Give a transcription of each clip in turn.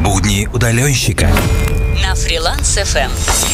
Будни удаленщика на Freelance FM.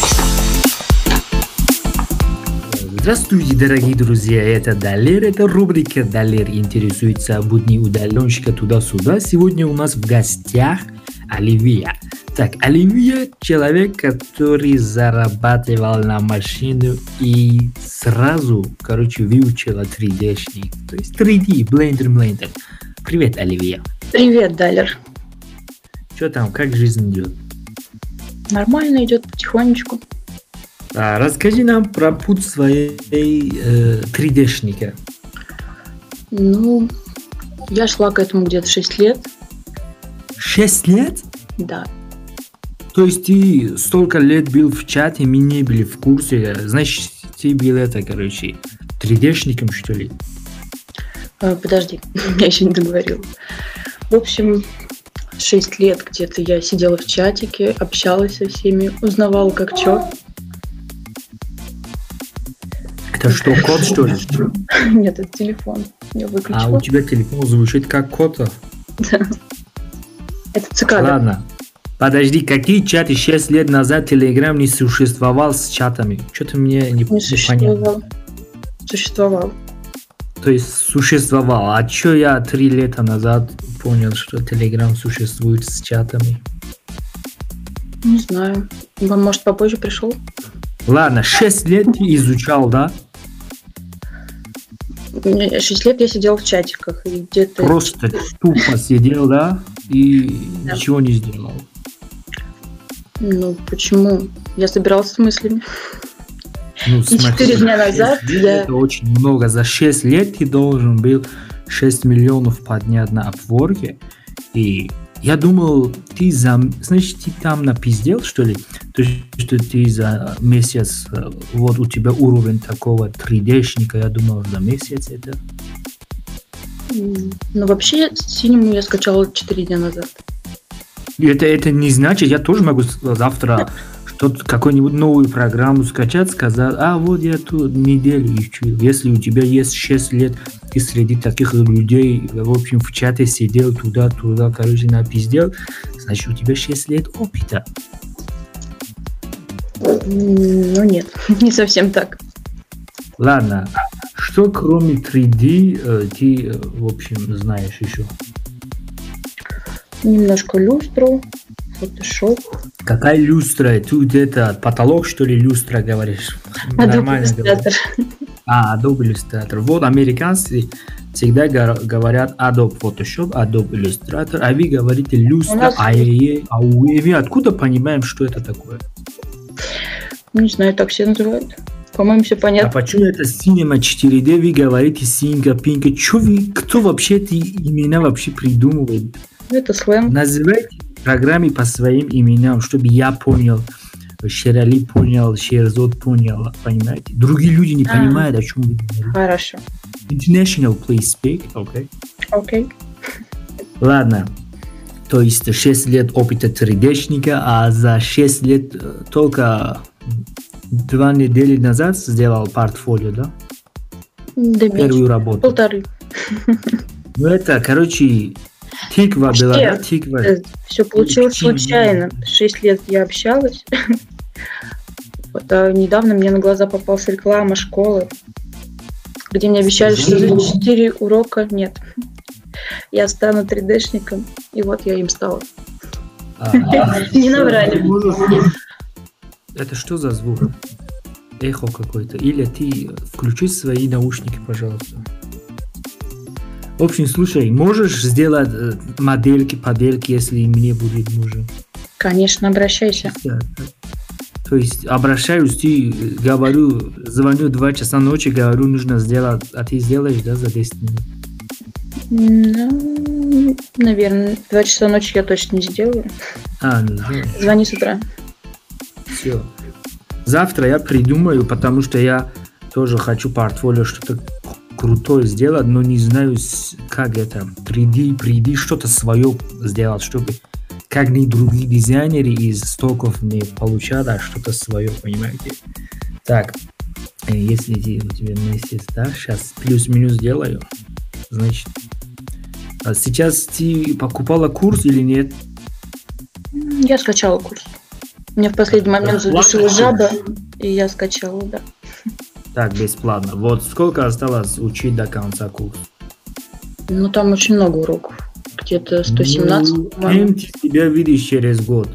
Здравствуйте, дорогие друзья, это Далер, это рубрика «Далер интересуется будни удаленщика туда-сюда». Сегодня у нас в гостях Оливия. Так, Оливия – человек, который зарабатывал на машину и сразу, выучила 3D-шник. То есть 3D, блендер. Привет, Оливия. Привет, Далер. Что там, как жизнь идет? Нормально идет, потихонечку. Расскажи нам про путь своей 3D-шника. Я шла к этому где-то 6 лет. 6 лет? Да. То есть ты столько лет был в чате, мы не были в курсе. Значит, ты был 3D-шником, что ли? Подожди, я еще не договорила. В общем, 6 лет где-то я сидела в чатике, общалась со всеми, узнавала, как чё. Это что, кот, что ли? Нет, это телефон. Я выключила. А у тебя телефон звучит как кота? Да. Это цикада. Ладно. Подожди, какие чаты 6 лет назад Telegram не существовал с чатами? Что-то мне не понятно. Существовал. То есть существовал. А что я 3 лета назад понял, что Telegram существует с чатами? Не знаю. Он, может, попозже пришел? Ладно, 6 лет ты изучал, да? 6 лет я сидел в чатиках. И где-то... Просто тупо сидел, да? И ничего не сделал. Почему? Я собирался с мыслями. И 4 дня назад я... Это очень много. За 6 лет ты должен был 6 миллионов поднять на Upwork. И я думал, значит, ты там напиздел, что ли? То есть, что ты за месяц, вот у тебя уровень такого 3D-шника, я думал, за месяц это. Вообще, синему я скачала 4 дня назад. Это не значит, я тоже могу завтра что-то, какую-нибудь новую программу скачать, сказать, вот я тут неделю ищу. Если у тебя есть 6 лет, ты среди таких людей, в общем, в чате сидел, туда, напиздел, значит, у тебя 6 лет опыта. Нет, не совсем так. Ладно, что кроме 3D ты, в общем, знаешь еще? Немножко люстру, Photoshop. Какая люстра? Тут это потолок, что ли, люстра говоришь? Adobe Illustrator. Adobe Illustrator. Вот американцы всегда говорят Adobe Photoshop, Adobe Illustrator, а вы говорите люстра, мы откуда понимаем, что это такое? Не знаю, так все называют. По-моему, все понятно. А почему это Cinema 4D, вы говорите Синка, Пинка? Кто вообще эти имена вообще придумывает? Это сленг. Называйте программы по своим именам, чтобы я понял, Шерали понял, Шерзот понял, понимаете? Другие люди не понимают, о чем вы говорите. Хорошо. International, please speak, okay? Окей. Ладно. То есть 6 лет опыта 3D-шника, а за 6 лет только 2 недели назад сделал портфолио, да? Да, первую работу. 1,5. Это, тиква была, да? Тиква. Все получилось случайно. 6 лет я общалась. Недавно мне на глаза попалась реклама школы, где мне обещали, что за 4 урока я стану 3D-шником. И вот я им стала. Не наврали. Это что за звук? Эхо какое-то. Или ты включи свои наушники, пожалуйста. В общем, слушай, можешь сделать модельки, если мне будет нужен? Конечно, обращайся. То есть обращаюсь, звоню 2 часа ночи, говорю, нужно сделать, а ты сделаешь, да, за 10 минут? Наверное, 2 часа ночи я точно не сделаю. Не сделаешь. Звони с утра. Все. Завтра я придумаю, потому что я тоже хочу портфолио что-то крутое сделать, но не знаю, как это 3D, что-то свое сделать, чтобы как ни другие дизайнеры из стоков не получали, а что-то свое, понимаете? Так, если у тебя месяц, да, сейчас плюс-минус делаю, значит, А сейчас ты покупала курс или нет? Я скачала курс. Мне в последний момент задушила жаба, и я скачала, да. Так, бесплатно. Вот сколько осталось учить до конца курса? Ну, там очень много уроков. Где-то 117, Ну, по-моему. кем ты себя видишь через год?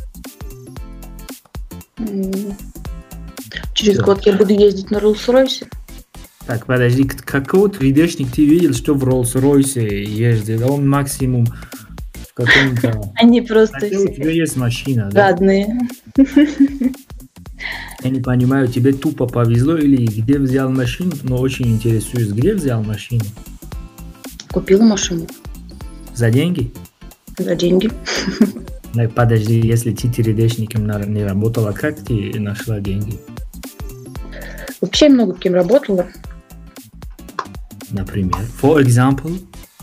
Через Всё. год я буду ездить на Rolls-Royce. Так, подожди, какой 3D-шник ты видел, что в Rolls-Royce ездил? Он максимум в каком-то... Они просто Хотя у все тебя есть машина, да? жадные. Я не понимаю, тебе тупо повезло или где взял машину, но очень интересуюсь, где взял машину? Купила машину За деньги? за деньги. Так, подожди, если ты 3D-шником не работала, как ты нашла деньги? Вообще я много кем работала. Например, for example?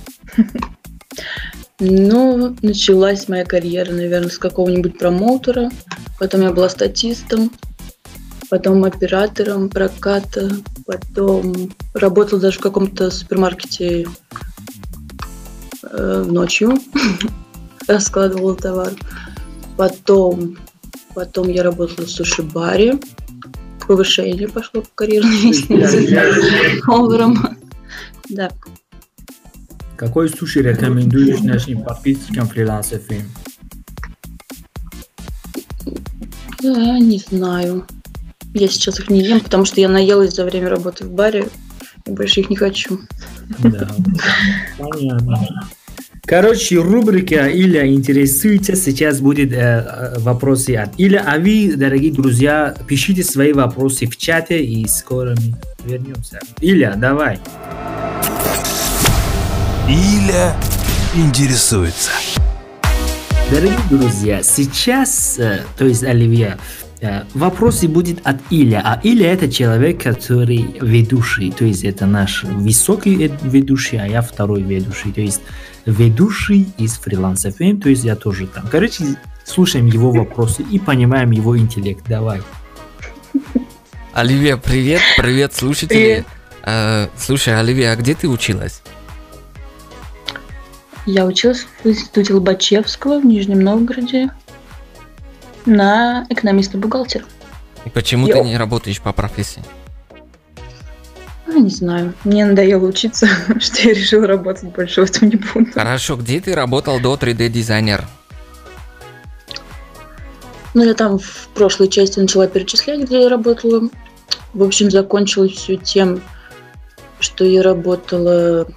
Ну, началась моя карьера, наверное, с какого-нибудь промоутера. Потом я была статистом. Потом оператором проката. Потом работала даже в каком-то супермаркете ночью. Раскладывала товар. Потом я работала в суши-баре. Повышение пошло по карьерной лестнице. Поваром. Да. Какой суши рекомендуешь нашим подписчикам Freelance FM? Да, не знаю. Я сейчас их не ем, потому что я наелась за время работы в баре. И больше их не хочу. Да, понятно. Короче, рубрика «Илья интересуется». Сейчас будет вопросы от Илья. А вы, дорогие друзья, пишите свои вопросы в чате, и скоро мы вернемся. Илья, давай. Илья интересуется. Дорогие друзья, сейчас, то есть Оливия, вопросы будет от Илья. А Илья это человек, который ведущий. То есть это наш высокий ведущий, а я второй ведущий. То есть ведущий из Freelance FM, то есть я тоже там. Короче, слушаем его вопросы и понимаем его интеллект. Давай. Оливия, привет, привет, слушатели. Слушай, Оливия, а где ты училась? Я училась в институте Лобачевского в Нижнем Новгороде на экономиста-бухгалтера. И почему ты не работаешь по профессии? Не знаю, мне надоело учиться, что я решила работать больше в этом не буду. Хорошо, где ты работал до 3D-дизайнер? Ну, я там в прошлой части начала перечислять, где я работала. В общем, закончилось все тем, что я работала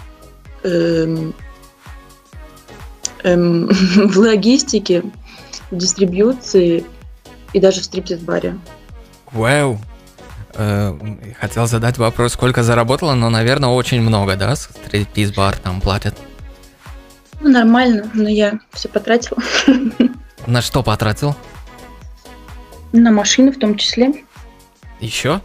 в логистике, в дистрибьюции и даже в стриптиз-баре. Вау! Хотел задать вопрос, сколько заработала, но, наверное, очень много, да? Стриптиз-бар там платят. Ну, нормально, но я все потратила. На что потратил? На машины в том числе. Еще?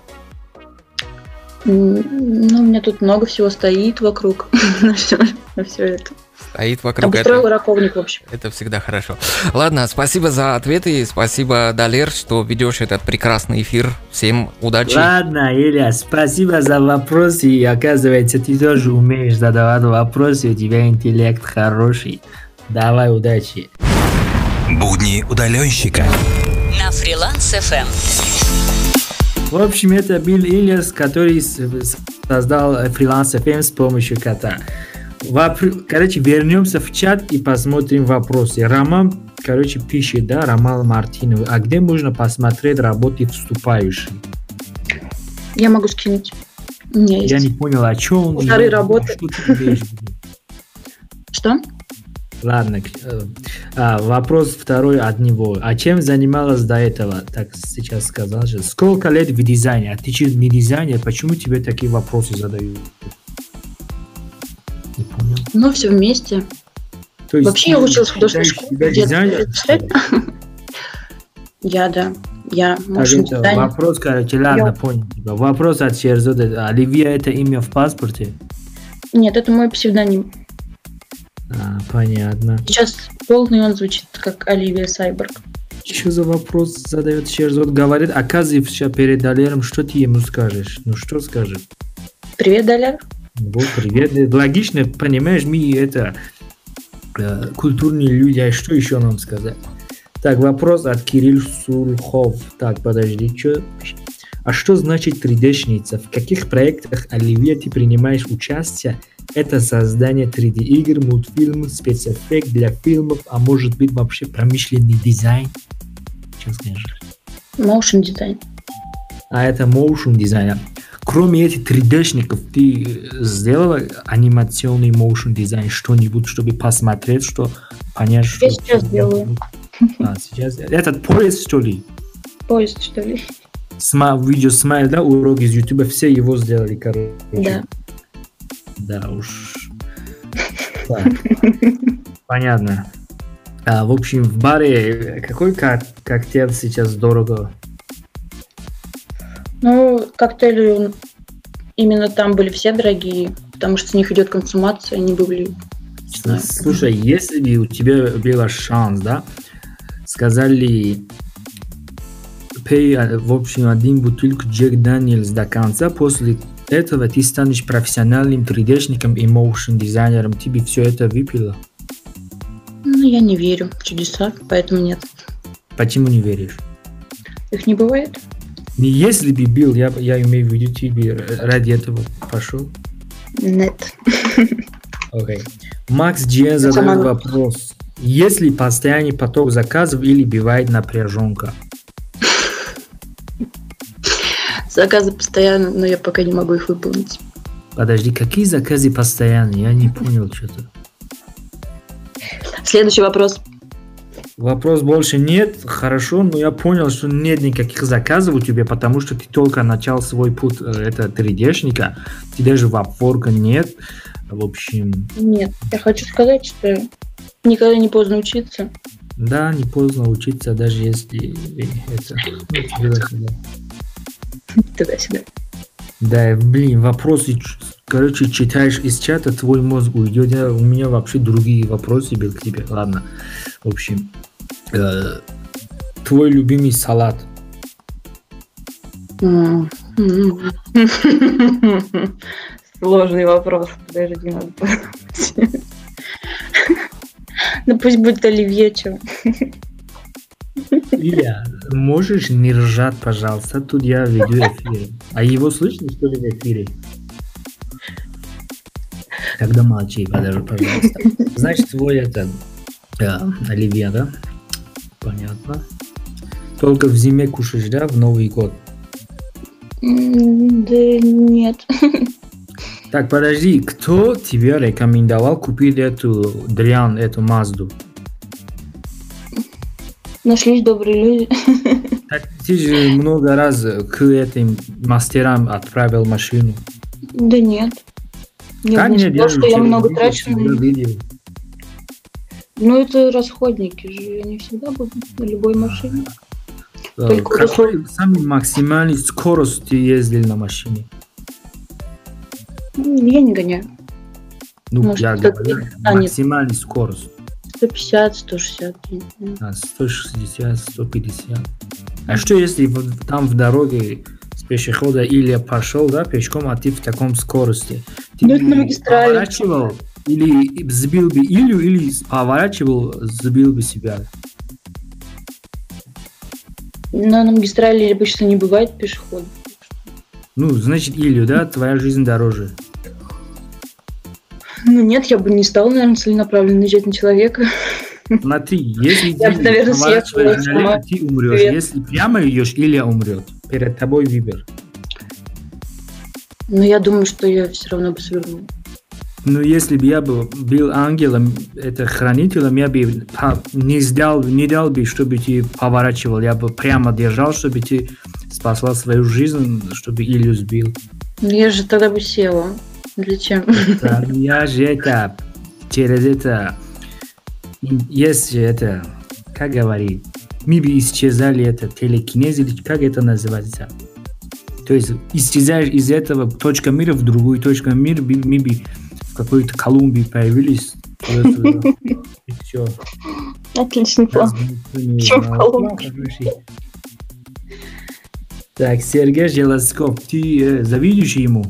Ну, у меня тут много всего стоит вокруг на все это. Стоит вокруг Обустроила раковник, в общем. Это всегда хорошо. Ладно, спасибо за ответы, спасибо, Далер, что ведешь этот прекрасный эфир. Всем удачи. Ладно, Илья, спасибо за вопросы. И оказывается, ты тоже умеешь задавать вопросы, у тебя интеллект хороший. Давай, удачи. Будни удаленщика. На Freelance FM. В общем, это был Ильяс, который создал Freelance FM с помощью кота. Короче, вернемся в чат и посмотрим вопросы. Роман, пишет, да, Роман Мартинов. А где можно посмотреть работы вступающих? Я могу скинуть. У меня есть. Я не понял, о чем он. Вторые работы. Что? Ладно, вопрос второй от него. А чем занималась до этого? Так, сейчас сказал же. Сколько лет в дизайне? А ты че не дизайнер? Почему тебе такие вопросы задают? Не понял. Ну, все вместе. То есть вообще я училась в художественной школе. Дизайнер? Я машин дизайнер. Вопрос, ладно, понял. Вопрос от Шерзода. Оливия это имя в паспорте? Нет, это мой псевдоним. Понятно. Сейчас полный он звучит как Оливия Сайборг. Что за вопрос задает Шерзод? Говорит, оказывается, перед Далером, что ты ему скажешь? Ну, что скажешь? Привет, Далер. Вот, привет. Логично, понимаешь, мы это культурные люди, а что еще нам сказать? Так, вопрос от Кирилл Сулхов. Так, подожди, что? А что значит 3D-шница? В каких проектах, Оливия, ты принимаешь участие? Это создание 3D-игр, мультфильмов, спецэффект для фильмов, а может быть вообще промышленный дизайн? Что скажешь? Motion дизайн. А это motion дизайн. Кроме этих 3D-шников, ты сделала анимационный motion дизайн, что-нибудь, чтобы посмотреть, что понять, что... Я сейчас делаю. А, сейчас. Этот поезд, что ли? Поезд, что ли? Видео Смайл, да, урок из Ютуба, все его сделали, короче. Да. Да уж. Так. Понятно. В общем, в баре какой коктейль сейчас дорого? Ну, коктейли именно там были все дорогие, потому что с них идет консумация, они были... Слушай, если бы у тебя был шанс, да, сказали, пей, в общем, один бутылку Джек Дэниелс до конца, после этого ты станешь профессиональным 3D-шником и моушн дизайнером, ты бы все это выпила? Ну, я не верю в чудеса, поэтому нет. Почему не веришь? Их не бывает. Если бы был, я имею в виду, ты бы ради этого пошел? Нет. Окей. Макс Джен задает вопрос. Есть ли постоянный поток заказов или бывает напряженка? Заказы постоянно, но я пока не могу их выполнить. Подожди, какие заказы постоянные? Я не понял что-то. Следующий вопрос. Вопрос больше нет. Хорошо, но я понял, что нет никаких заказов у тебя, потому что ты только начал свой путь, это 3D-шника. Ты даже в Upwork нет. В общем... Нет, я хочу сказать, что никогда не поздно учиться. Да, не поздно учиться, даже если это... Туда-сюда. Да, блин, вопросы, короче, читаешь из чата, твой мозг уйдет. У меня вообще другие вопросы были к тебе. Ладно, в общем, твой любимый салат? Сложный вопрос. Подожди, надо подумать. Ну пусть будет оливье, чё. Илья, можешь не ржать, пожалуйста? Тут я веду эфир. А его слышно, что ли, в эфире? Тогда молчи, подожди, пожалуйста. Значит, твой это оливье, да? Понятно. Только в зиме кушаешь, да, в Новый год? Да нет. Так, подожди, кто тебе рекомендовал купить эту дрянь, эту Мазду? Нашлись добрые люди. Так ты же много раз к этим мастерам отправил машину. Да нет. Как не нет? сказал, что я много трачу. Видел. Ну это расходники же, они всегда будут на любой машине. Какой самый максимальный скорость ты ездил на машине? Я не гоняю. Ну, может, я говорю, максимальная скорость. 150, 160. 160, 150. А что если там в дороге с пешехода Илья пошел, да, пешком, а ты в таком скорости? Ты ну, это на магистрали. Поворачивал или сбил бы Илью, или поворачивал, сбил бы себя? Но на магистрали обычно не бывает пешеходов. Ну, значит, Илью, да, твоя жизнь дороже. Ну нет, я бы не стал, наверное, целенаправленно наезжать на человека. Смотри, если я ты наверное, поворачиваешь налево, ты умрешь. Если прямо идешь, Илья умрет. Перед тобой выбор. Но я думаю, что я все равно бы свернул. Ну, если бы я был ангелом, это хранителем, я бы не дал бы, чтобы ты поворачивал. Я бы прямо держал, чтобы ты спасла свою жизнь, чтобы Илью сбил. Я же тогда бы села. Зачем? Да, я же это, через это, есть же это, как говорить, мы бы исчезали, это телекинез, или как это называется? То есть исчезаешь из этого точка мира в другую точку мира, мы бы в какой-то Колумбии появились. И все. Отличный план. Чем в Колумбии? Так, Сергей Желосков, ты завидуешь ему?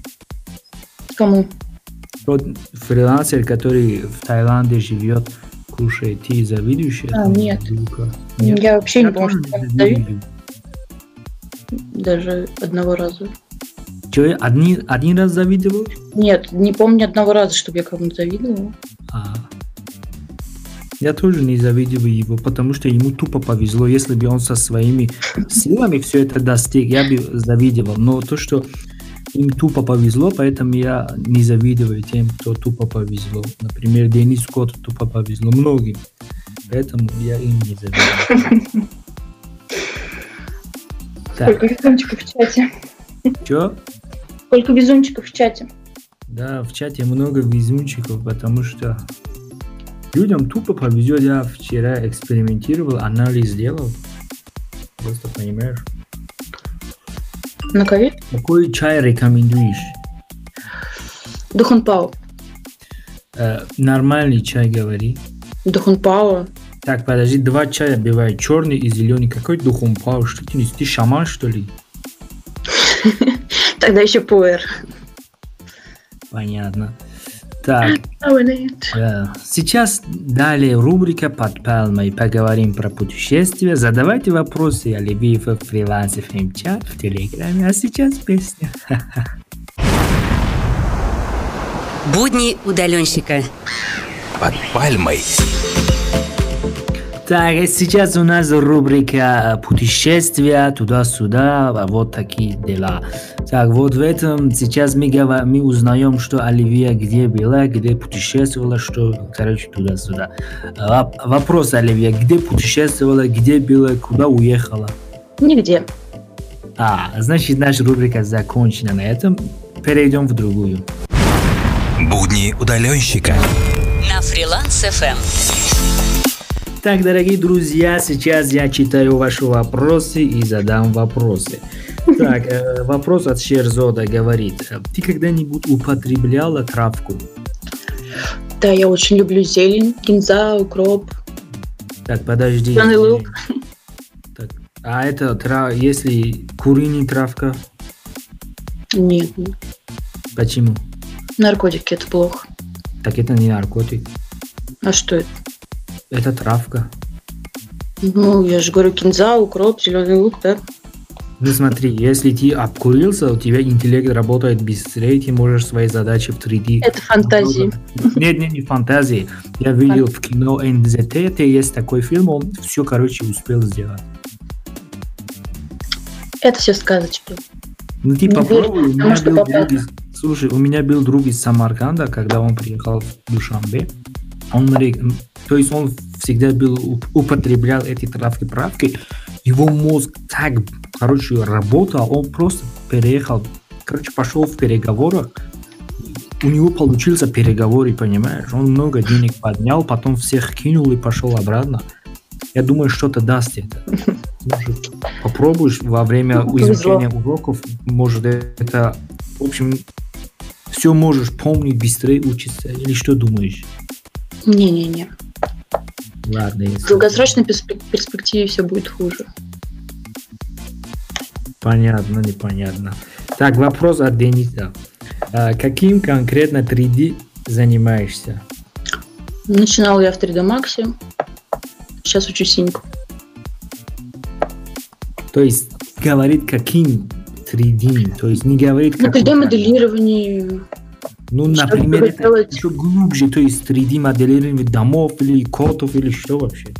Кому? Тот фрилансер, который в Таиланде живет, Слушай, ты завидуешь этому? Нет. Люка? Я вообще не помню, тоже что я не завидую. Даже одного раза. Че, один раз завидовал? Нет, не помню одного раза, чтобы я кому-то завидовала. Я тоже не завидую его, потому что ему тупо повезло. Если бы он со своими силами все это достиг, я бы завидовал. Но то, что им тупо повезло, поэтому я не завидую тем, кто тупо повезло. Например, Денис Скотт тупо повезло многим. Поэтому я им не завидую. Сколько везунчиков в чате. Че? Сколько везунчиков в чате. Да, в чате много везунчиков, потому что людям тупо повезет. Я вчера экспериментировал, анализ делал. Просто понимаешь. На ковид? Какой чай рекомендуешь? Духанпао. Нормальный чай, говори. Духанпао. Так, подожди, 2 чая бывает, черный и зеленый. Какой Духанпао? Что ты несешь? Ты шаман, что ли? Тогда еще пуэр. Понятно. Так, сейчас далее рубрика «Под пальмой». Поговорим про путешествия. Задавайте вопросы Алибиев в Freelance FM чат в Телеграме. А сейчас песня. Будни удаленщика. Под пальмой. Так, сейчас у нас рубрика «Путешествия туда-сюда», вот такие дела. Так, вот в этом сейчас мы узнаем, что Оливия где была, где путешествовала, что, короче, туда-сюда. Вопрос, Оливия, где путешествовала, где была, куда уехала? Нигде. Значит, наша рубрика закончена на этом. Перейдем в другую. Будни удаленщика. На Freelance FM. Так, дорогие друзья, сейчас я читаю ваши вопросы и задам вопросы. Так, вопрос от Шерзода говорит: ты когда-нибудь употребляла травку? Да, я очень люблю зелень, кинза, укроп. Так, подожди. Зеленый лук. Так, а это если куриная травка? Нет. Почему? Наркотики, это плохо. Так это не наркотик. А что это? Это травка. Ну, я же говорю, кинза, укроп, зеленый лук, да? Ну смотри, если ты обкурился, у тебя интеллект работает быстрее, ты можешь свои задачи в 3D. Это фантазии. Нет, не фантазии. Я видел в кино НЗТ, есть такой фильм, он все, короче, успел сделать. Это все сказочки. Ну ты попробуй, Слушай, у меня был друг из Самарканда, когда он приехал в Душанбе. То есть он всегда употреблял эти травки. Его мозг так, короче, работал, он просто переехал, короче, пошел в переговорах. У него получился переговоры, понимаешь? Он много денег поднял, потом всех кинул и пошел обратно. Я думаю, что-то даст это. Может, попробуешь во время изучения уроков, может, это, в общем, все можешь помнить, быстрее учиться. Или что думаешь? Не-не-не. Ладно, если... В долгосрочной перспективе все будет хуже. Понятно, непонятно. Так, вопрос от Дениса. Каким конкретно 3D занимаешься? Начинала я в 3D Max. Сейчас учу синьку. То есть говорит, каким 3D? То есть не говорит, Ну, какой... 3D-моделирование. Ну, например, это еще глубже, то есть 3D моделирование домов или котов или что вообще?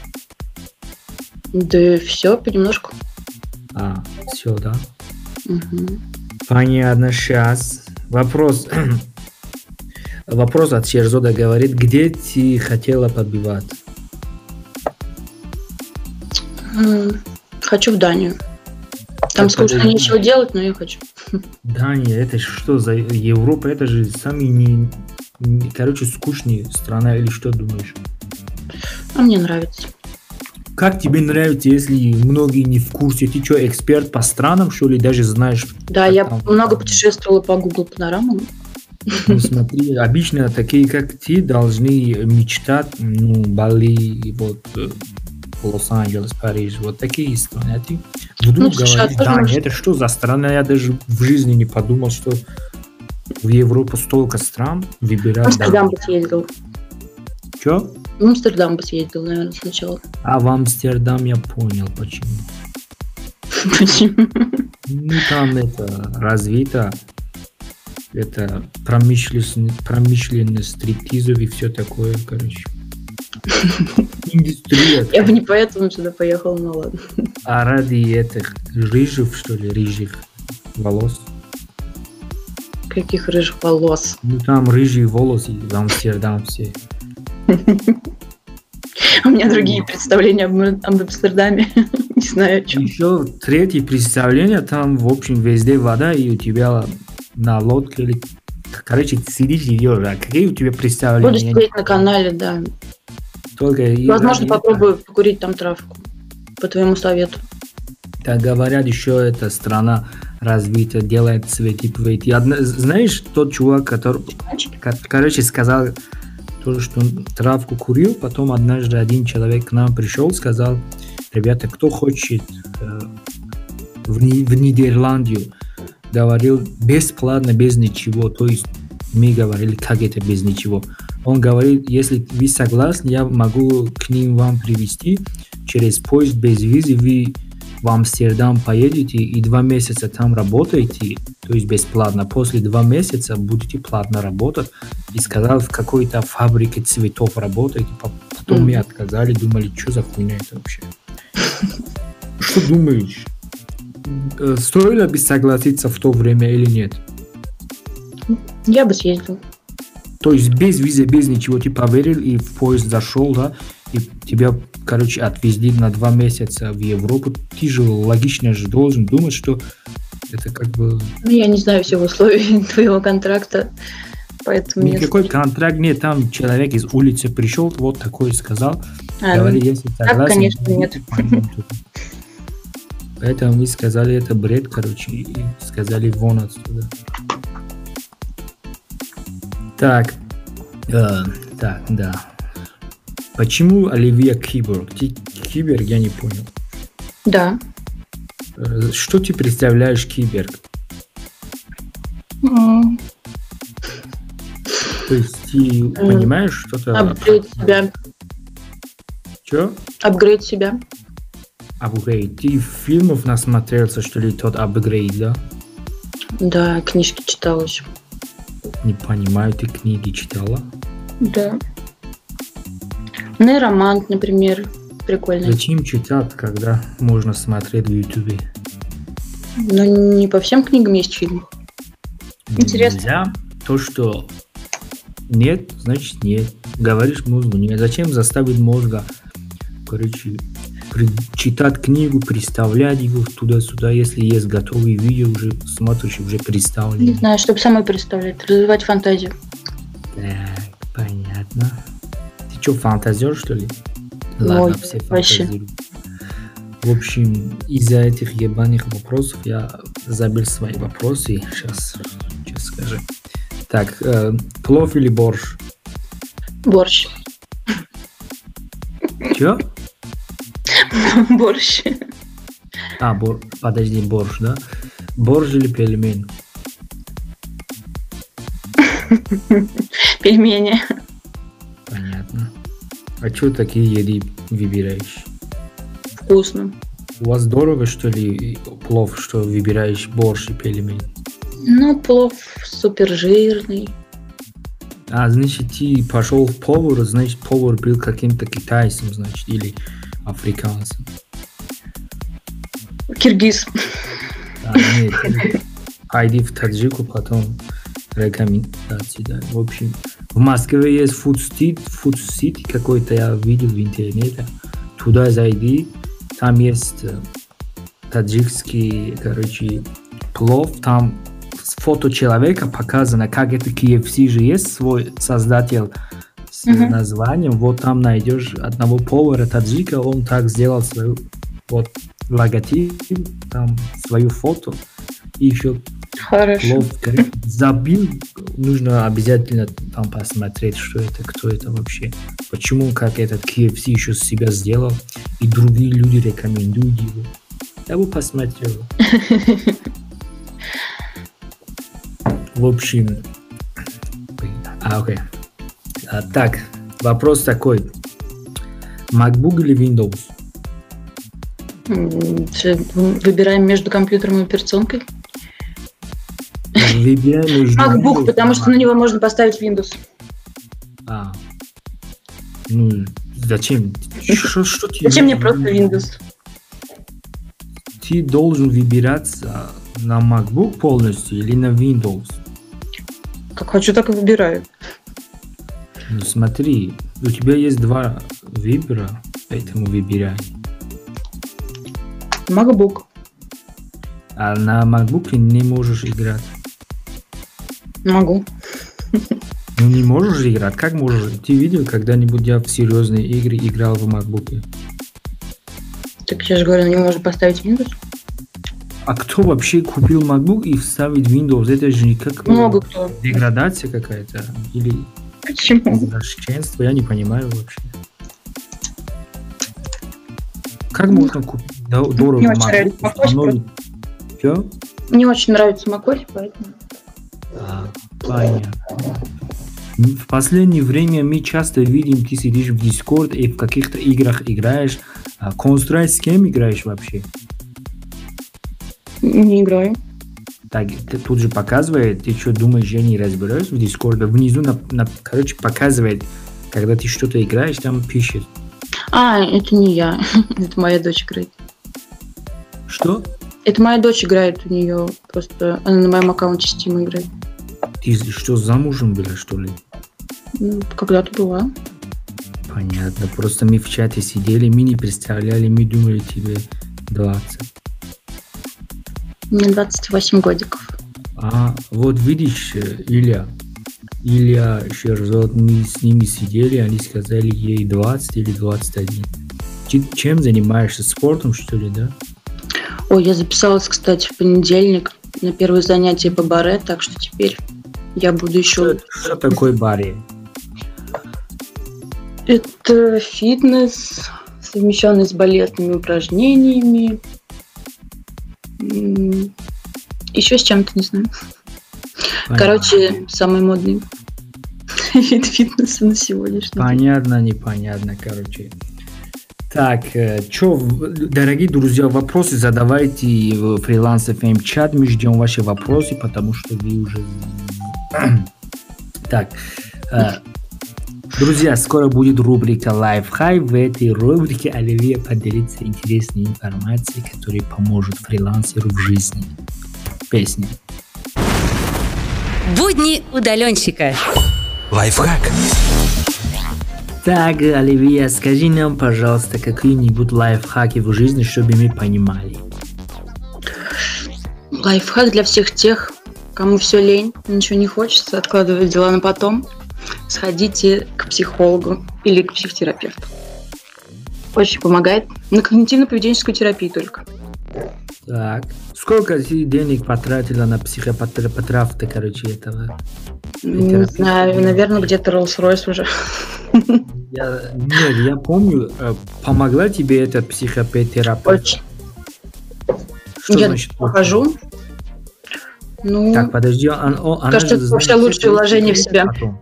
Да все, понемножку. Все, да? Угу. Понятно, сейчас. Вопрос от Шерзода говорит, где ты хотела побывать? Хочу в Данию. Там скучно нечего делать, но я хочу. Дания, это что за Европа? Это же самый короче, скучная страна, или что думаешь? А мне нравится. Как тебе нравится, если многие не в курсе? Ты что, эксперт по странам, что ли, даже знаешь? Да, я много путешествовала по Google панорамам. Ну, смотри, обычно такие, как ты, должны мечтать, Бали, вот, Лос-Анджелес, Париж, вот такие страны. А ты вдруг говоришь, Дания, это что за страна? Я даже в жизни не подумал, что в Европу столько стран выбирать. Амстердам бы съездил. Что? В Амстердам бы съездил, наверное, сначала. А в Амстердам я понял, почему. Почему? Ну, там это развито, это промышленный стриптизов и все такое, короче. Индустрия. Я бы не поэтому сюда поехала, ну ладно. А ради этих рыжих, что ли, рыжих волос? Каких рыжих волос? Ну, там рыжие волосы в Амстердам все. У меня другие представления об Амстердаме. Не знаю, о чем. Еще третье представление, там, в общем, везде вода, и у тебя на лодке или... Короче, ты сидишь и идешь, а какие у тебя представления? Буду сидеть на канале, да. Только Возможно, попробую покурить там травку. По твоему совету. Так говорят, еще эта страна развита, делает цветы. Знаешь, тот чувак, который, короче, сказал, то, что он травку курил, потом однажды один человек к нам пришел, сказал: ребята, кто хочет в Нидерландию, говорил бесплатно, без ничего, то есть мы говорили, как это без ничего. Он говорит, если вы согласны, я могу к ним вам привезти через поезд без визы, вы в Амстердам поедете и 2 месяца там работаете, то есть бесплатно. После 2 месяца будете платно работать. И сказал, в какой-то фабрике цветов работаете. Потом мы отказали, думали, что за хуйня это вообще. Что думаешь? Стоило бы согласиться в то время или нет? Я бы съездил. То есть без визы, без ничего, ты поверил и в поезд зашел, да, и тебя, короче, отвезли на 2 месяца в Европу. Ты же логично же должен думать, что это как бы... Ну, я не знаю всех условий твоего контракта, поэтому... Никакой контракт нет, там человек из улицы пришел, вот такой сказал, говорит, если согласен... Так, конечно, нет. Поэтому мы сказали, это бред, короче, и сказали вон отсюда. Так, да. Почему Оливия киборг? Ты киборг, я не понял. Да. Что ты представляешь киборг? То есть ты понимаешь что-то? Апгрейд себя. Что? Апгрейд себя. Апгрейд. Ты фильмов насмотрелся, что ли, тот апгрейд, да? Да, книжки читала еще. Не понимаю, ты книги читала? Да. Нейромант, например, прикольно. Зачем читать, когда можно смотреть в Ютубе? Но не по всем книгам есть фильм. Интересно. Нельзя. То, что нет, значит нет. Говоришь мозгу нет. Зачем заставить мозга, короче, читать книгу, представлять его туда-сюда, если есть готовые видео, уже смотришь, уже представлены. Не знаю, чтобы самой представлять, развивать фантазию. Так, понятно. Ты что, фантазер, что ли? Ладно, Ой, все вообще. фантазируют. В общем, из-за этих ебаных вопросов я забыл свои вопросы. Сейчас скажу. Так, плов или борщ? Борщ. Чё? Борщ. Подожди, борщ, да? Борщ или пельмень? Пельмени. Понятно. А что такие еды выбираешь? Вкусно. У вас дорого, что ли, плов, что выбираешь борщ и пельмень? Ну, плов супер жирный. Значит, ты пошел в повар, значит, повар был каким-то китайцем, значит, или африканцем. Киргиз. Нет, пойди в таджику, потом рекомендации, да. В общем, в Москве есть Food City какой-то, я видел в интернете. Туда зайди, там есть таджикский, короче, плов, там фото человека показано, как это KFC же есть, свой создатель с названием, вот там найдешь одного повара таджика, он так сделал свою вот логотип, там свою фото, и еще Хорошо. плов забил, нужно обязательно там посмотреть, что это, кто это вообще, почему, как этот KFC еще себя сделал, и другие люди рекомендуют его. Я бы посмотрел. В общем, окей. Так, вопрос такой. MacBook или Windows? Выбираем между компьютером и операционкой. Выбираем между MacBook, Windows потому и что на него можно поставить Windows. Ну, зачем? Что тебе? Зачем мне просто Windows? Ты должен выбирать на MacBook полностью или на Windows? Как хочу, так и выбираю. Ну, смотри, у тебя есть два выбора, поэтому выбирай. MacBook. А на MacBook не можешь играть. Могу. Ну, не можешь играть. Как можешь? Ты видел когда-нибудь я в серьезные игры играл в MacBook? Так я же говорю, на него можно поставить Windows. А кто вообще купил MacBook и вставит Windows? Это же не как Много кто. деградация какая-то или Почему? извращенство, я не понимаю вообще. Как можно купить дорого Мне очень нравится macOS. Что? Мне очень нравится macOS, поэтому... Понятно. В последнее время мы часто видим, ты сидишь в Discord и в каких-то играх играешь. Counter-Strike с кем играешь вообще? Не играю. Так, тут же показывает, ты что думаешь, я не разбираюсь в Discord. Внизу, короче, показывает, когда ты что-то играешь, там пишет. Это не я. Это моя дочь играет. Что? Это моя дочь играет, у нее просто... Она на моем аккаунте Steam играет. Ты что, замужем была, что ли? Когда-то была. Понятно. Просто мы в чате сидели, мы не представляли, мы думали, тебе 20. Мне 28 годиков. Вот видишь, Илья Шерзот, мы с ними сидели, они сказали, ей 20 или 21. Чем занимаешься? Спортом, что ли, да? Ой, я записалась, кстати, в понедельник на первое занятие по баре, так что теперь я буду еще... Что такое баре? Это фитнес, совмещенный с балетными упражнениями. Еще с чем-то, не знаю. Короче, самый модный вид фитнеса на сегодняшний день. Понятно, непонятно, короче. Так, дорогие друзья, вопросы задавайте в Freelance FM чат, мы ждем ваши вопросы, потому что вы уже... Так, друзья, скоро будет рубрика Lifehack. В этой рубрике Оливия поделится интересной информацией, которая поможет фрилансеру в жизни. Песня. Будни удаленщика. Лайфхак. Так, Оливия, скажи нам, пожалуйста, какие-нибудь лайфхаки в жизни, чтобы мы понимали. Лайфхак для всех тех, кому все лень, ничего не хочется, откладывать дела на потом. Сходите к психологу или к психотерапевту. Очень помогает. На когнитивно-поведенческую терапию только. Так, сколько ты денег потратила на психотерапевта, короче, этого? Не знаю, наверное, где-то Rolls-Royce уже. Нет, я помню, помогла тебе эта психотерапевт? Очень. Что Я значит похожу. Ну, так, подожди, она кажется, же это вообще лучшее вложение в себя. Потом.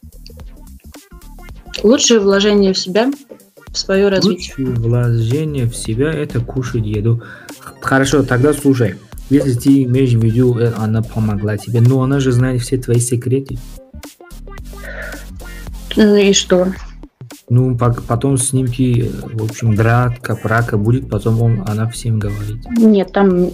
Лучшее вложение в себя, в свое развитие. Лучшее вложение в себя – это кушать еду. Хорошо, тогда слушай. Если ты имеешь в виду, она помогла тебе, но она же знает все твои секреты. Ну и что? Ну, потом с ним ты, в общем, драка будет, потом она всем говорит. Нет, там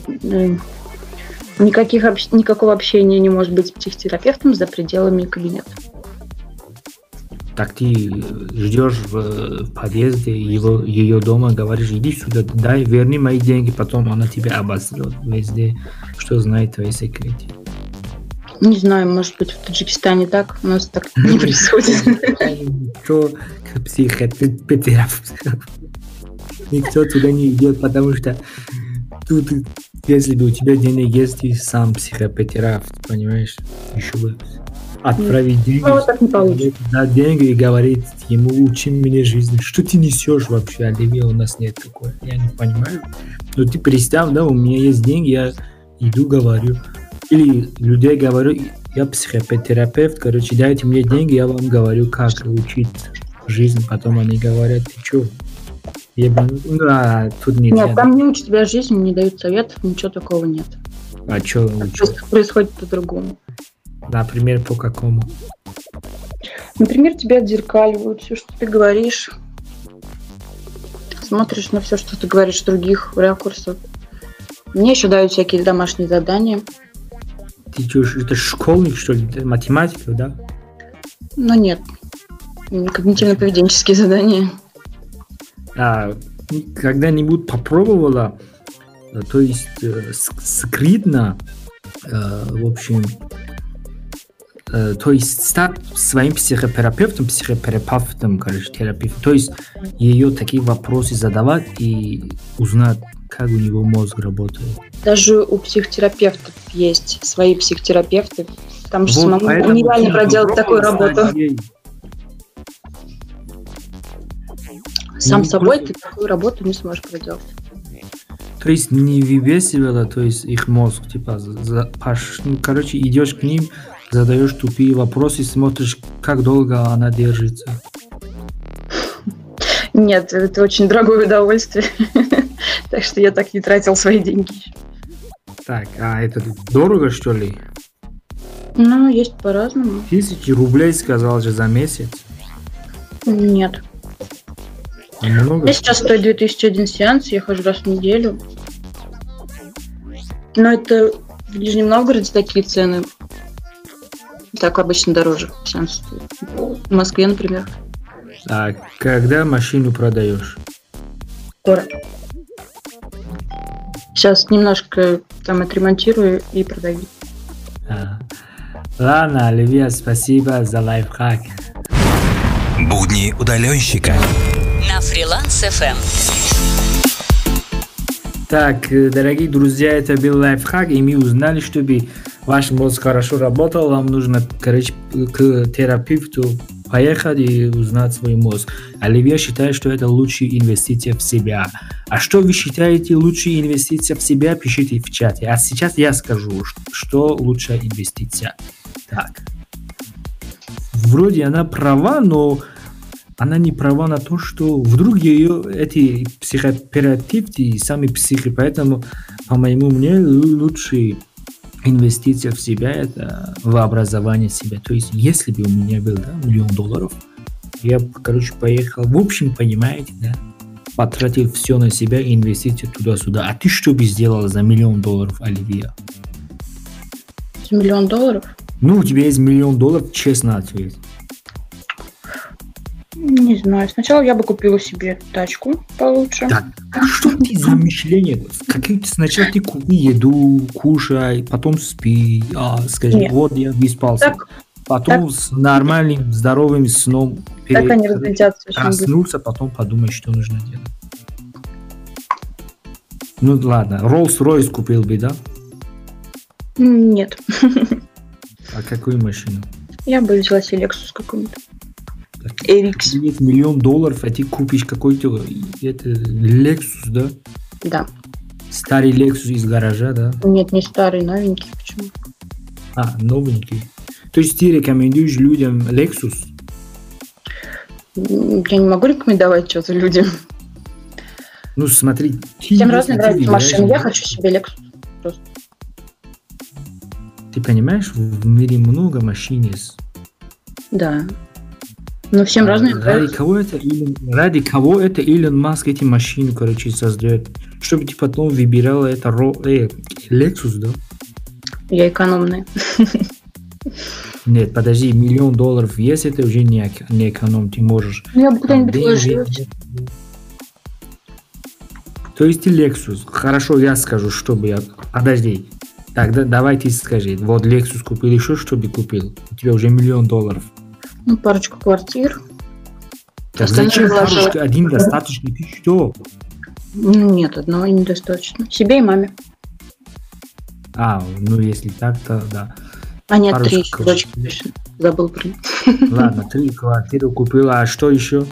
никакого общения не может быть с психотерапевтом за пределами кабинета. Так ты ждешь в подъезде ее дома, говоришь, иди сюда, дай, верни мои деньги, потом она тебя обосрет везде, что знает твои секреты. Не знаю, может быть, в Таджикистане так, у нас так не происходит. Что психотерапевт? Никто туда не идет, потому что тут, если бы у тебя денег есть, ты сам психотерапевт, понимаешь? Еще бы отправить деньги, так не получится. дать деньги и говорить ему, учи меня жизни. Что ты несешь вообще, Оливия, у нас нет такого. Я не понимаю. Но ты представь, да, у меня есть деньги, я иду, говорю. Или людей говорю, я психотерапевт, короче, дайте мне деньги, я вам говорю, как учить жизнь, потом они говорят, ты чё? Тут нельзя. Нет, там не учат тебя жизнь, не дают советов, ничего такого нет. А чё учат? Происходит по-другому. Например, по какому? Например, тебя отзеркаливают, все, что ты говоришь. Смотришь на все, что ты говоришь, других ракурсов. Мне еще дают всякие домашние задания. Ты чё, это школьник, что ли? Математика, да? Но нет. Когнитивно-поведенческие задания. Когда-нибудь попробовала, то есть скрытно, в общем, то есть стать своим психотерапевтом, короче, терапевтом. То есть ее такие вопросы задавать и узнать, как у него мозг работает. Даже у психотерапевтов есть свои психотерапевты. Там же Вот, самому нереально проделать такую работу. Сам собой ты такую работу не сможешь проделать. То есть не выбесивала, то есть их мозг, типа, короче, идешь к ним, задаешь тупые вопросы, смотришь, как долго она держится. Нет, это очень дорогое удовольствие. Так что я так не тратил свои деньги. Так, а это дорого, что ли? Ну, есть по-разному. 1000 рублей, сказал же, за месяц. Нет. Много? Я сейчас стоит 2001 сеанс, я хожу раз в неделю. Но это в Нижнем Новгороде такие цены. Так обычно дороже сеанс стоит. В Москве, например. А когда машину продаешь? Скоро. Сейчас немножко там отремонтирую и продаю. Ладно, Оливия, спасибо за лайфхак. Будни удаленщика. На Freelance FM. Так, дорогие друзья, это был лайфхак, и мы узнали, чтобы ваш мозг хорошо работал, вам нужно, короче, к терапевту поехать и узнать свой мозг. Оливия считает, что это лучшая инвестиция в себя. А что вы считаете лучшей инвестицией в себя, пишите в чате. А сейчас я скажу, что лучшая инвестиция. Так. Вроде она права, но она не права на то, что вдруг ее эти психотерапевты сами психи, поэтому, по моему мнению, лучшая инвестиция в себя – это в образование себя. То есть, если бы у меня был, да, $1 000 000, я, короче, поехал, в общем, понимаете, да, потратил все на себя, инвестиции туда-сюда. А ты что бы сделала за $1 000 000, Оливия? $1 000 000? Ну, у тебя есть $1 000 000, честно ответь. Не знаю. Сначала я бы купила себе тачку получше. Так, что ты за мышление? Сначала ты купи еду, кушай, потом спи, скажи, Нет. вот я выспался. Так, Потом с нормальным, здоровым сном так они разлетятся очень быстро. проснулся, потом подумай, что нужно делать. Ну ладно, Rolls-Royce купил бы, да? Нет. А какую машину? Я бы взяла себе Lexus какой-нибудь. Эрикс. Есть $1 000 000, а ты купишь какой-то Lexus, да? Да. Старый Lexus из гаража, да? Нет, не старый, новенький. Почему? Новенький. То есть ты рекомендуешь людям Lexus? Я не могу рекомендовать что-то людям. Ну смотри, Всем разные нравятся машины. Я хочу себе Lexus. Просто. Ты понимаешь, в мире много машин есть. Да. Но всем разные ради нравятся. ради кого это Илон Маск эти машины, короче, создает? Чтобы ты потом выбирала это Lexus, да? Я экономная. Нет, подожди, $1 000 000 есть, это уже не эконом, ты можешь. Я бы куда-нибудь вложилась. То есть ты Lexus. Хорошо, я скажу, чтобы я... Подожди. Тогда давай ты скажи. Вот Lexus купил, еще что бы купил? У тебя уже $1 000 000. Ну, парочку квартир. Так зачем парочка? Один достаточно? Ты что? Нет, одного недостаточно. Себе и маме. Ну если так, то да. А нет, Парочку 3. Дочки точно. Забыл про них. Ладно, 3 квартиры купила. А что еще?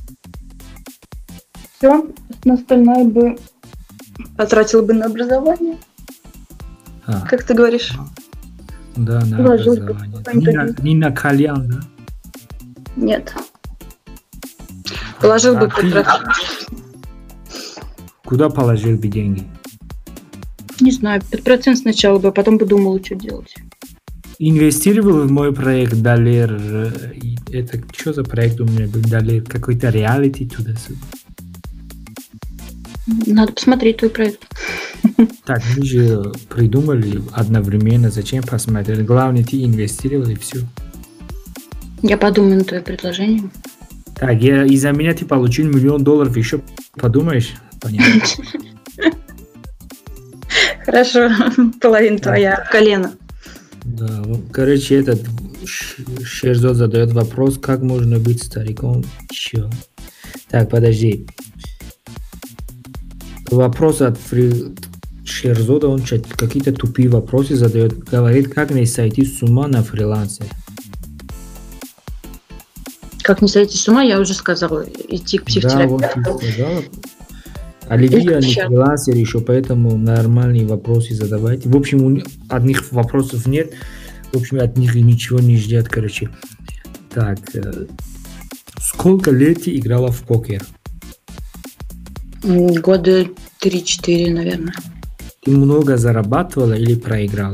Все. На остальное бы потратила бы на образование. Как ты говоришь? Да, на Вложилась образование. бы Не на кальян, да? Нет. Положил бы ты потратил. куда положил бы деньги? Не знаю, 5% сначала бы, а потом бы думал, что делать. Инвестировал в мой проект Далер. Это что за проект у меня был? Далер. Какой-то реалити туда-сюда. Надо посмотреть твой проект. Так, мы же придумали одновременно, зачем посмотреть. Главное, ты инвестировал и все. Я подумаю на твое предложение. Так, из-за меня ты получил $1 миллион, еще подумаешь? Понятно. Хорошо, половина твоя от колена. Да, короче, этот Шерзот задает вопрос, как можно быть стариком? Чё? Так, подожди. Вопрос от Шерзода, он какие-то тупые вопросы задает. Говорит, как не сойти с ума на фрилансе. Как не сойти с ума, я уже сказала. Идти к Да, психотерапевту. вот ты сказала. Оливия не фрилансер еще, поэтому нормальные вопросы задавайте. В общем, от них вопросов нет. В общем, от них ничего не ждет, короче. Так, сколько лет ты играла в покер? Года 3-4, наверное. Ты много зарабатывала или проиграла?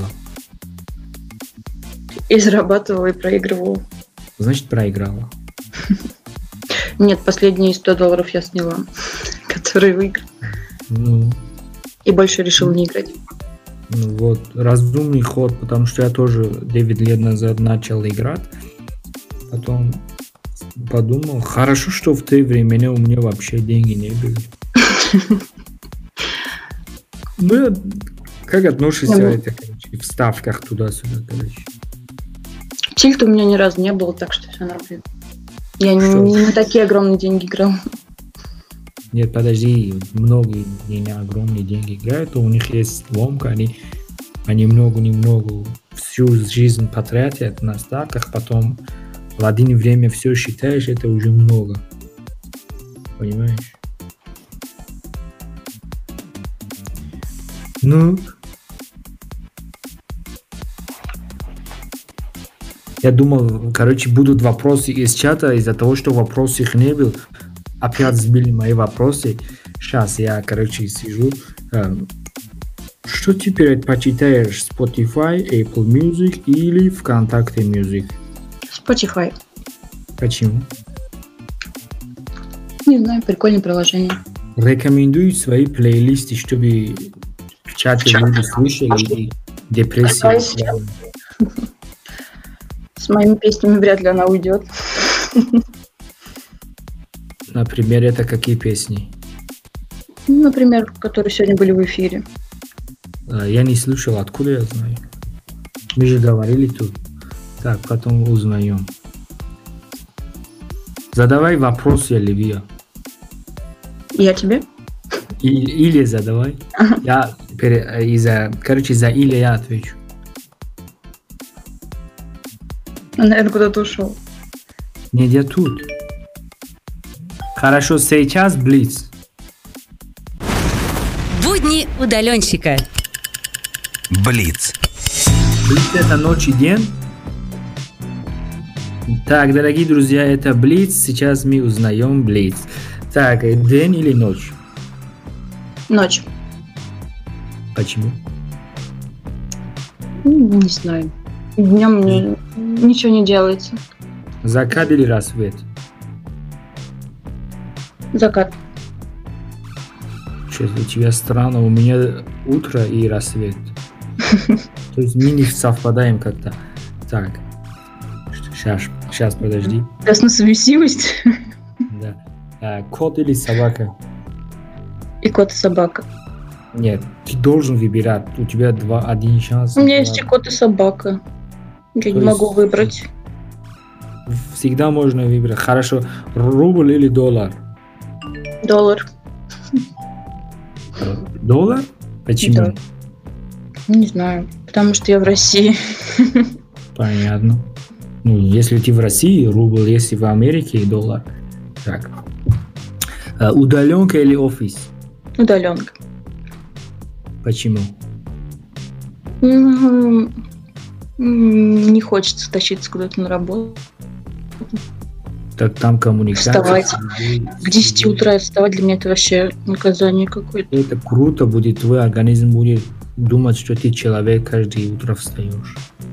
И зарабатывала, и проигрывала. Значит, проиграла. Нет, последние $100 я сняла, которые выиграл. Ну, И больше решил не играть. ну вот, разумный ход, потому что я тоже 9 лет назад начал играть. Потом подумал, хорошо, что в те времена у меня вообще деньги не были. Ну, как относишься к это, короче, в ставках туда-сюда, короче? Тильта у меня ни разу не было, так что все нормально. Я Что? не на такие огромные деньги играл. Нет, подожди, многие не на огромные деньги играют, у них есть ломка, они много-немного всю жизнь потратят на ставках, потом в один время все считаешь, это уже много. Понимаешь? Ну, я думал, короче, будут вопросы из чата, из-за того, что вопрос их не был. Опять сбили мои вопросы. Сейчас я, короче, сижу. Что теперь предпочитаешь? Spotify, Apple Music или ВКонтакте Music? Spotify. Почему? Не знаю, прикольное приложение. Рекомендую свои плейлисты, чтобы в чате люди слушали и депрессия. С моими песнями вряд ли она уйдет. Например, это какие песни? Например, которые сегодня были в эфире. Я не слушал, откуда я знаю? Мы же говорили тут. Так, потом узнаем. Задавай вопросы, Оливия. Я тебе? Или задавай. Я короче, за или я отвечу. Он, наверное, куда-то ушел. Нет, я тут. Хорошо, сейчас Блиц. Будни удаленщика. Блиц. Блиц это ночь и день. Так, дорогие друзья, это Блиц. Сейчас мы узнаем Блиц. Так, день или ночь? Ночь. Почему? Не знаю. Днем мне ничего не делается. Закат или рассвет? Закат. Сейчас у тебя странно, у меня утро и рассвет. То есть мы не совпадаем как-то. Так, сейчас, подожди. Тест на совместимость. Да. Кот или собака? И кот и собака. Нет, ты должен выбирать. У тебя один шанс. У меня есть и кот и собака. Я не могу выбрать. Всегда можно выбрать. Хорошо, рубль или доллар? Доллар. Доллар? Почему? Да. Не знаю, потому что я в России. Понятно. Ну, если ты в России, рубль, если в Америке, доллар. Так. Удаленка или офис? Удаленка. Почему? Не хочется тащиться куда-то на работу. Так там коммуникация. Вставать. К 10 утра вставать для меня это вообще наказание какое-то. Это круто будет, твой организм будет думать, что ты человек, каждое утро встаешь.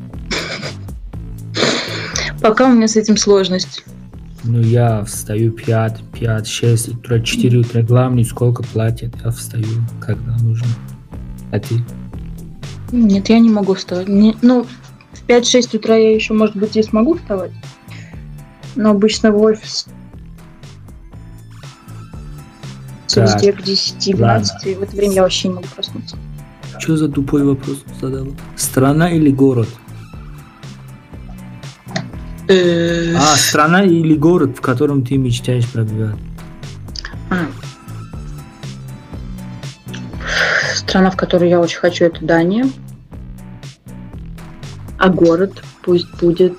Пока у меня с этим сложность. Ну, я встаю 5, 6 утра, 4 утра. Главное, сколько платят, я встаю, когда нужно. А ты? Нет, я не могу вставать. Ну, в 5-6 утра я еще, может быть, и смогу вставать. Но обычно в офис везде к 10-12, и в это время я вообще не могу проснуться. Что за тупой вопрос задал? Страна или город? Страна или город, в котором ты мечтаешь побывать? Страна, в которую я очень хочу, это Дания. А город пусть будет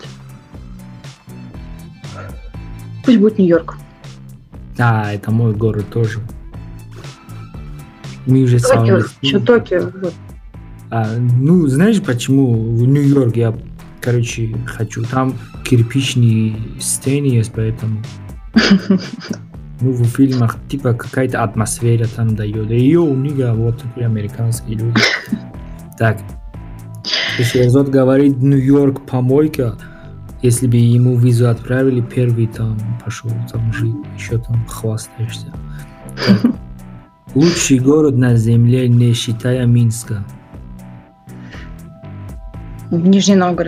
Нью-Йорк. Это мой город тоже. Мы уже Токио, еще Токио. Вот. Ну, знаешь, почему в Нью-Йорк я, хочу? Там кирпичные стены есть, поэтому... Ну, в фильмах, типа, какая-то атмосфера там дает. И у них вот такие американские люди. Так. Если Азот говорит Нью-Йорк помойка, если бы ему визу отправили, первый там пошел там жить, еще там хвастаешься. Так. Лучший город на земле, не считая Минска. Нижний Новгород.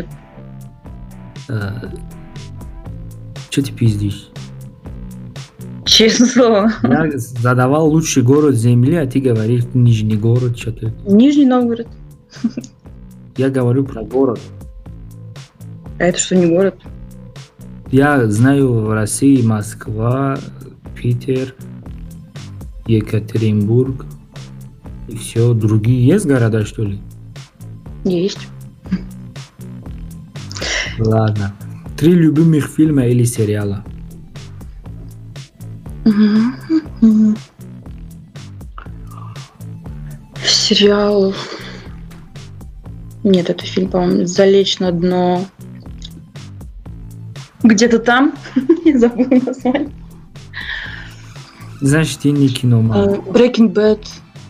Че ты пиздишь? Честное слово. Я задавал лучший город земли, а ты говоришь Нижний город, что-то. Нижний Новгород. Я говорю про город. А это что, не город? Я знаю в России Москва, Питер, Екатеринбург и все. Другие есть города, что ли? Есть. Ладно. 3 любимых фильма или сериала? Сериал... Нет, это фильм, по-моему, «Залечь на дно». Где-то там. Я забыла название. Значит, ты не киноман. Breaking Bad.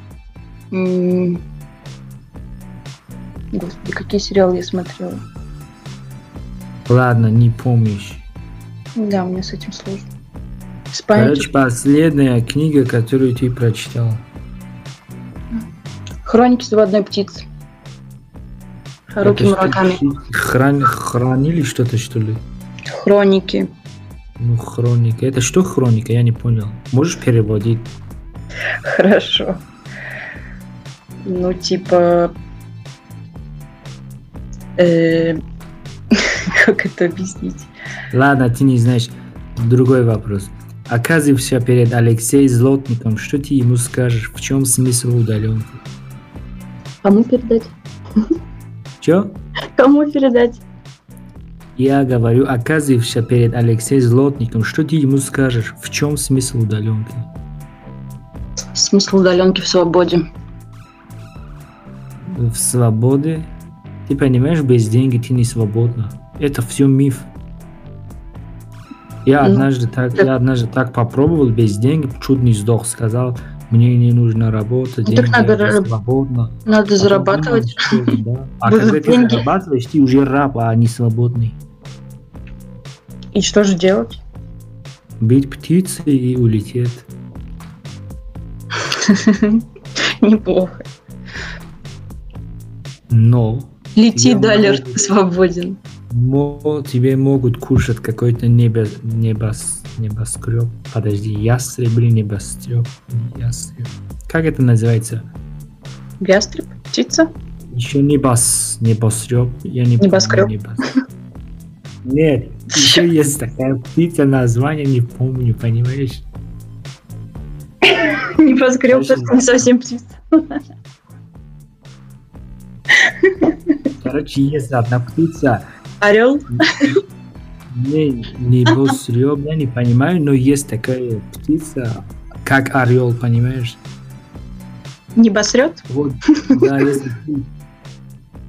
Господи, какие сериалы я смотрела. Ладно, не помнишь. Да, у меня с этим сложно. С памятью. Последняя книга, которую ты прочитал. «Хроники заводной птицы». Харуки Мураками. Хранили что-то, что ли? Хроники. Ну, хроника. Это что хроника? Я не понял. Можешь переводить? Хорошо. Ну, типа... Как это объяснить? Ладно, ты не знаешь. Другой вопрос. Оказывайся перед Алексеем Злотником. Что ты ему скажешь? В чем смысл удаленки? Кому передать? Чё? Кому передать? Я говорю, оказывайся перед Алексеем Злотником. Что ты ему скажешь? В чем смысл удаленки? Смысл удаленки в свободе. В свободе? Ты понимаешь, без денег ты не свободна. Это все миф. Я однажды так попробовал без денег, чуть не сдох, сказал, мне не нужно работать, деньги, я свободна. Надо зарабатывать. Да. А когда ты зарабатываешь, ты уже раб, а не свободный. И что же делать? Быть птицей и улететь. Неплохо. Но... Лети, Далер, свободен. Тебе могут кушать какой-то небоскреб. Подожди, ястреб или небоскреб? Ястреб. Как это называется? Ястреб? Птица? Еще небоскреб. Я не Небоскреб? Помню, нет, еще есть такая птица, название не помню, понимаешь? Небоскреб, это не совсем птица. Короче, есть одна птица. Орел? Небоскреб, я не понимаю, но есть такая птица, как орел, понимаешь? Небосрёд? Вот, да,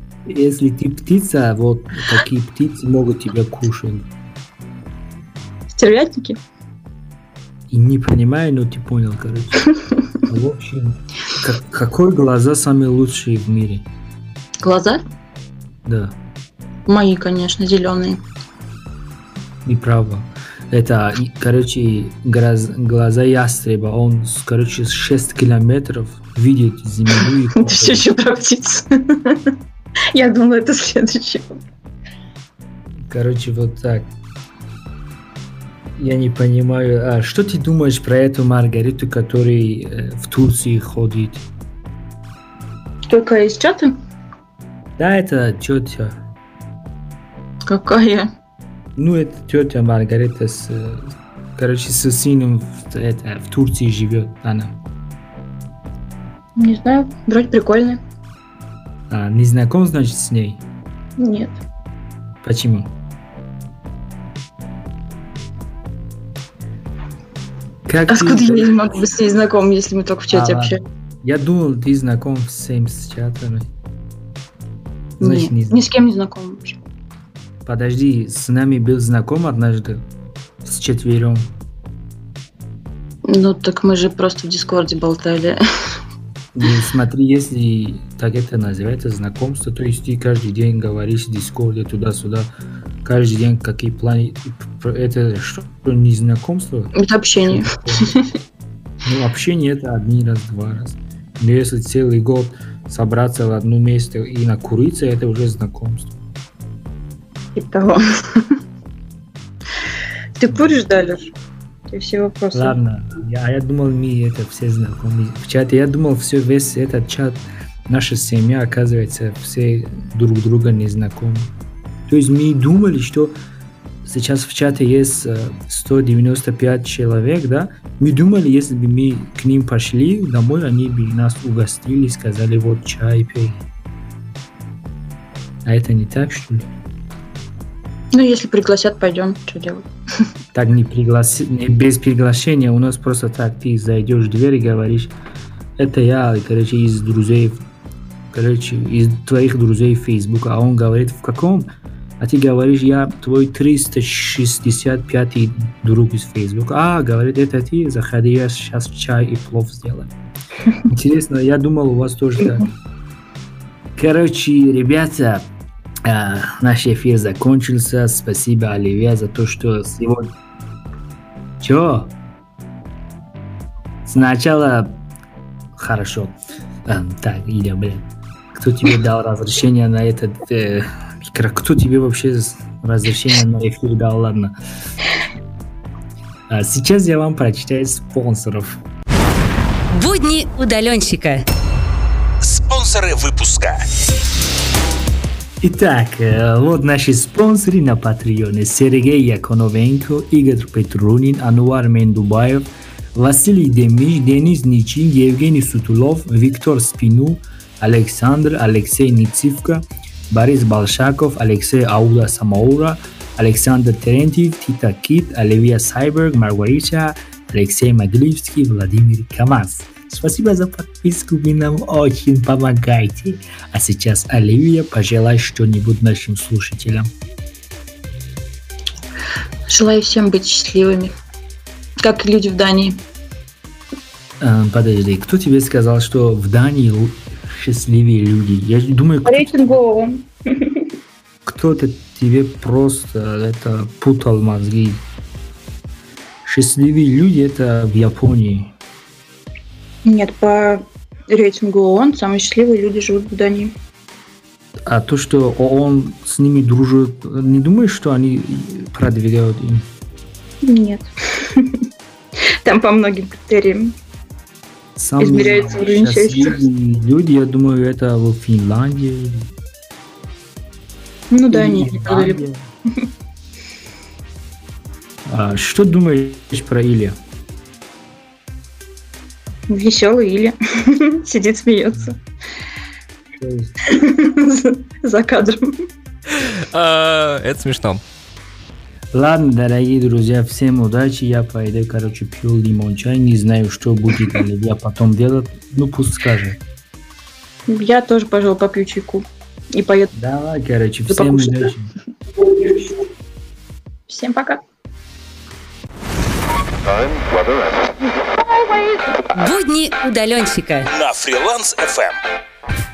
если ты птица, вот такие птицы могут тебя кушать. Стервятники? И не понимаю, но ты понял, короче. В общем, какой глаза самые лучшие в мире? Глаза? Да, Мои, конечно, зеленые. неправда. Это, короче, глаза ястреба. Он, короче, с 6 километров видит землю. И Это все еще про птиц. Я думала, это следующий. Короче, вот так. Я не понимаю. А что ты думаешь про эту Маргариту, которая в Турции ходит? Какая из чата? Да, это тетя. Какая? Ну, это тетя Маргарита, короче, с сыном в Турции живет она. Не знаю, вроде прикольная. А, не знаком, значит, с ней? Нет. Почему? Как Откуда ты- я не могу быть с ней знаком, если мы только в чате А, общаемся? Я думал, ты знаком всем с чатами. Значит, не Нет, ни с кем не знаком вообще. Подожди, с нами был знаком однажды, с четвером. Ну, так мы же просто в Дискорде болтали. И смотри, если так это называется знакомство, то есть ты каждый день говоришь в Дискорде туда-сюда, каждый день какие планы, это что, не знакомство? Это общение. Ну, общение это один раз, два раз. Но если целый год собраться в одно место и накуриться, это уже знакомство. Типа того. Ты куришь, Далер? И все вопросы. Ладно, я думал, мы это все знакомы. В чате я думал, все, весь этот чат, наша семья, оказывается, все друг друга не знакомы. То есть мы думали, что сейчас в чате есть 195 человек, да? Мы думали, если бы мы к ним пошли домой, они бы нас угостили, сказали, вот чай пей. А это не так, что ли? Ну, если пригласят, пойдем. Что делать? Так не без приглашения, у нас просто так, ты зайдешь в дверь и говоришь, это я, короче, из друзей, короче, из твоих друзей Фейсбука, а он говорит, в каком? А ты говоришь, я твой 365 друг из Фейсбука. А, говорит, это ты, заходи, я сейчас чай и плов сделаю. Интересно, я думал, у вас тоже так. Короче, ребята, наш эфир закончился. Спасибо, Оливия, за то, что сегодня... Чё? Сначала... Хорошо. Так, Илья, блин. Кто тебе дал разрешение на этот... Кто тебе вообще разрешение на эфир дал? Ладно. Сейчас я вам прочитаю спонсоров. Будни удаленщика. Спонсоры выпуска. Итак, вот наши спонсоры на Патреоне. Сергей Яковенко, Игорь Петрунин, Ануар Мендубаев, Василий Демиш, Денис Ничин, Евгений Сутулов, Виктор Спину, Александр, Алексей Ницивка, Борис Балшаков, Алексей Ауда Самаура, Александр Терентьев, Тита Кит, Оливия Сайберг, Маргарита, Алексей Могилевский, Владимир Камаз. Спасибо за подписку, вы нам очень помогаете. А сейчас, Оливия, пожелай что-нибудь нашим слушателям. Желаю всем быть счастливыми. Как и люди в Дании. Подожди, кто тебе сказал, что в Дании счастливые люди? Я думаю, Рейтингово. кто-то тебе просто это путал мозги. Счастливые люди это в Японии. Нет, по рейтингу ООН самые счастливые люди живут в Дании. А то, что он с ними дружит, не думаешь, что они продвигают им? Нет. Там по многим критериям. Самые Измеряется уровень счастья. счастливые люди, я думаю, это в Финляндии. Ну да, или нет, Ирландии. Что думаешь про Илью? Веселый или сидит, смеется за кадром. Это смешно. Ладно, дорогие друзья, всем удачи. Я пойду, короче, пью лимон-чай. Не знаю, что будет Оливия потом делать. Ну, пусть скажет. Я тоже, пожалуй, попью чайку и поеду. Давай, короче, Да всем покушай, да? удачи. Всем пока. Будни удаленщика. На Freelance FM.